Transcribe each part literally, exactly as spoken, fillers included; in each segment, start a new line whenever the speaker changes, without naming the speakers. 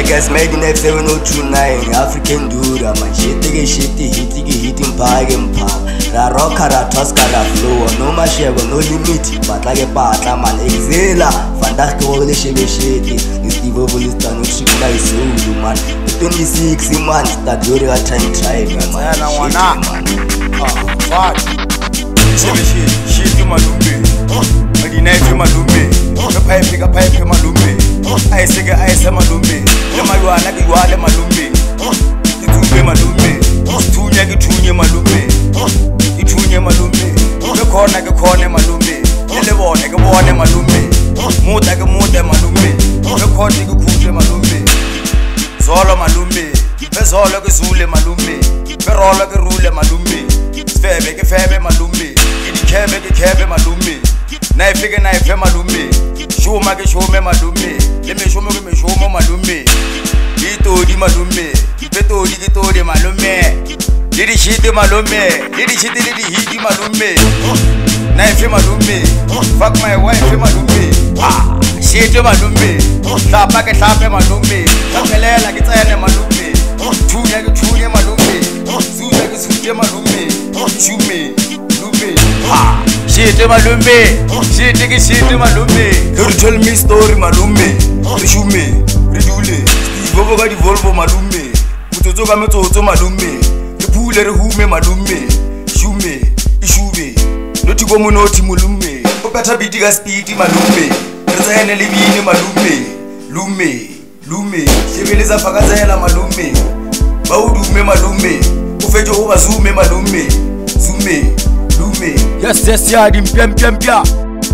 Like as made in F seven oh two nine African Dura man shit take shit hit hit him pag and pag La roca ra tosca ra flow no mashego no limit but like a batla man exela fantastic all the shit shit is the vovolista no shit like so man twenty-six months that during a time try man man
ah fuck shit shit malumbe Medina to malumbe the pipe ga pipe malumbe I say I say malumbe le malwana ke wale malumbe itube malumbe thunya ke thunye malumbe ithunye malumbe ke khona ke khone malumbe le bone ke bone malumbe muta ke muta malumbe ke khoti ke khule malumbe zolo malumbe bezolo ke zule malumbe ke rolo ke rule malumbe sfebe ke febe malumbe ikhebe ke khebe malumbe naife ke naife malumbe shuma ke shume malumbe le me shume ke me shumo malumbe itodi malumbe betodi ke todi malumbe le di shiti malumbe le di shiti le di hiti malumbe naife malumbe fuck my wife malumbe ah shiti malumbe hlapa ke hlape malumbe tsamelela ke tsene malumbe thunya ke thunye malumbe zuya ke zuje malumbe shume lumbe ah shit malumbe shit ke shit malumbe you tell me story malumbe rishume ridule bobo ga di volvo malumbe mutotso ka metsotso malumbe le phule re hume malumbe shume ishube nothi ko monothi malumbe o betha biti ka speed malumbe re tsene le bini malumbe lume lume shebeleza phakazela malumbe ba udume malumbe o fetjo o bazume malumbe zume lume yes yes ya di mpem pem pya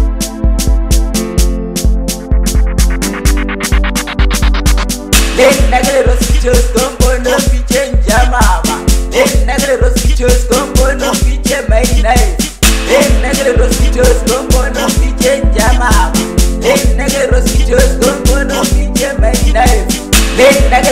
le nagre rositos combo no fiche njamama le nagre rositos combo no fiche my nice le nagre rositos combo no fiche njamama le nagre rositos combo no fiche my nice le